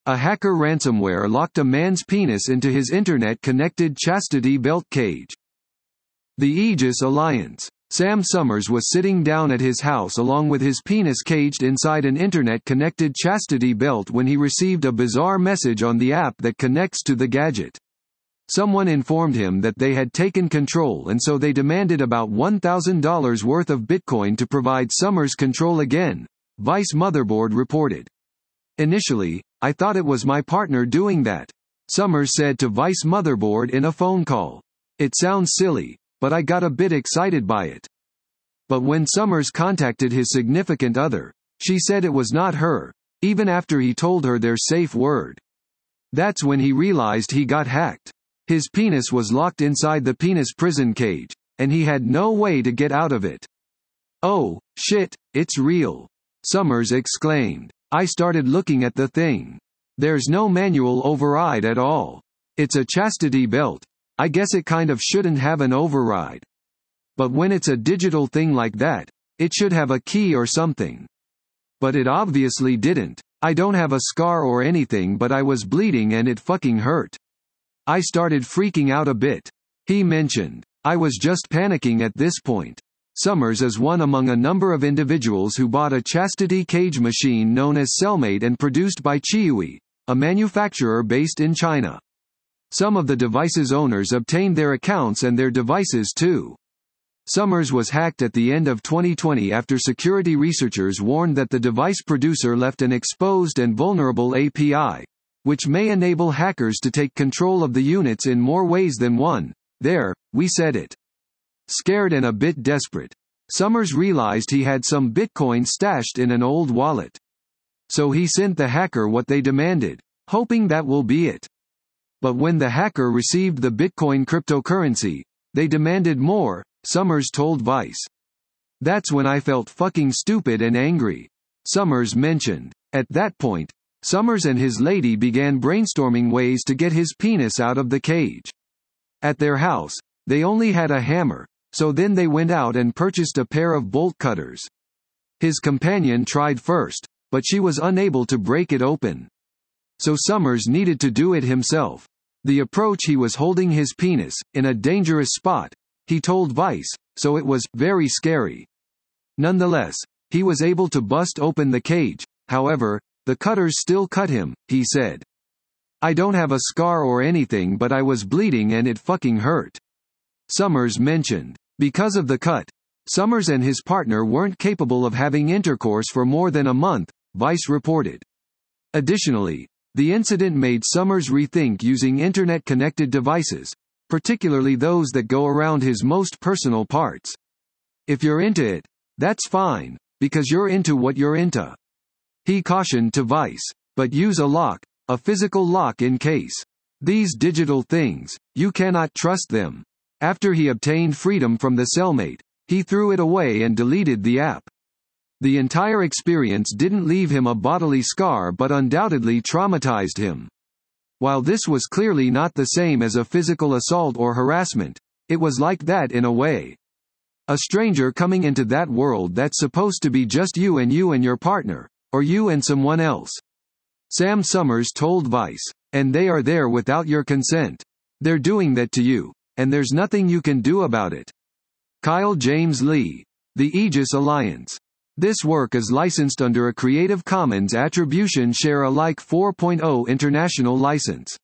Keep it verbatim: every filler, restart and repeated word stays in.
A hacker ransomware locked a man's penis into his internet-connected chastity belt cage. The Aegis Alliance. Sam Summers was sitting down at his house along with his penis caged inside an internet-connected chastity belt when he received a bizarre message on the app that connects to the gadget. Someone informed him that they had taken control, and so they demanded about one thousand dollars worth of Bitcoin to provide Summers control again, Vice Motherboard reported. Initially, I thought it was my partner doing that, Summers said to Vice Motherboard in a phone call. It sounds silly, but I got a bit excited by it. But when Summers contacted his significant other, she said it was not her, even after he told her their safe word. That's when he realized he got hacked. His penis was locked inside the penis prison cage, and he had no way to get out of it. Oh, shit, it's real, Summers exclaimed. I started looking at the thing. There's no manual override at all. It's a chastity belt. I guess it kind of shouldn't have an override. But when it's a digital thing like that, it should have a key or something. But it obviously didn't. I don't have a scar or anything, but I was bleeding and it fucking hurt. I started freaking out a bit, he mentioned. I was just panicking at this point. Summers is one among a number of individuals who bought a chastity cage machine known as Cellmate and produced by Qiui, a manufacturer based in China. Some of the device's owners obtained their accounts and their devices too. Summers was hacked at the end of twenty twenty after security researchers warned that the device producer left an exposed and vulnerable A P I, which may enable hackers to take control of the units in more ways than one. There, we said it. Scared and a bit desperate, Summers realized he had some Bitcoin stashed in an old wallet. So he sent the hacker what they demanded, hoping that will be it. But when the hacker received the Bitcoin cryptocurrency, they demanded more, Summers told Vice. That's when I felt fucking stupid and angry, Summers mentioned. At that point, Summers and his lady began brainstorming ways to get his penis out of the cage. At their house, they only had a hammer, so then they went out and purchased a pair of bolt cutters. His companion tried first, but she was unable to break it open. So Summers needed to do it himself. The approach he was holding his penis, in a dangerous spot, he told Vice, so it was very scary. Nonetheless, he was able to bust open the cage, however, the cutters still cut him, he said. I don't have a scar or anything, but I was bleeding and it fucking hurt, Summers mentioned. Because of the cut, Summers and his partner weren't capable of having intercourse for more than a month, Vice reported. Additionally, the incident made Summers rethink using internet-connected devices, particularly those that go around his most personal parts. If you're into it, that's fine, because you're into what you're into, he cautioned to Vice. But use a lock, a physical lock in case. These digital things, you cannot trust them. After he obtained freedom from the Cellmate, he threw it away and deleted the app. The entire experience didn't leave him a bodily scar but undoubtedly traumatized him. While this was clearly not the same as a physical assault or harassment, it was like that in a way. A stranger coming into that world that's supposed to be just you and you and your partner, or you and someone else. Sam Summers told Vice. And they are there without your consent. They're doing that to you, and there's nothing you can do about it. Kyle James Lee. The Aegis Alliance. This work is licensed under a Creative Commons Attribution Share Alike four point oh international license.